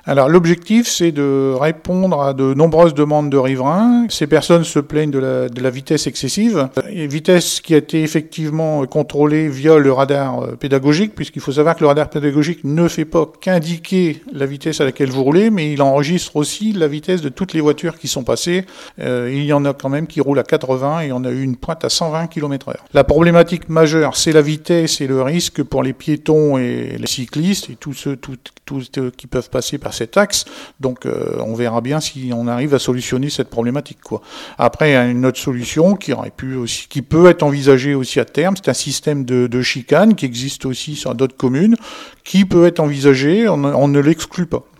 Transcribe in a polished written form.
Alors l'objectif, c'est de répondre à de nombreuses demandes de riverains. Ces personnes se plaignent de la vitesse excessive, une vitesse qui a été effectivement contrôlée via le radar pédagogique, puisqu'il faut savoir que le radar pédagogique ne fait pas qu'indiquer la vitesse à laquelle vous roulez, mais il enregistre aussi la vitesse de toutes les voitures qui sont passées. Il y en a quand même qui roulent à 80 et on a eu une pointe à 120 km/h. La problématique majeure, c'est la vitesse et le risque pour les piétons et les cyclistes et tous ceux qui peuvent passer par cet axe. Donc on verra bien si on arrive à solutionner cette problématique, quoi. Après, il y a une autre solution qui peut être envisagée aussi à terme, c'est un système de chicane qui existe aussi sur d'autres communes, qui peut être envisagé, on ne l'exclut pas.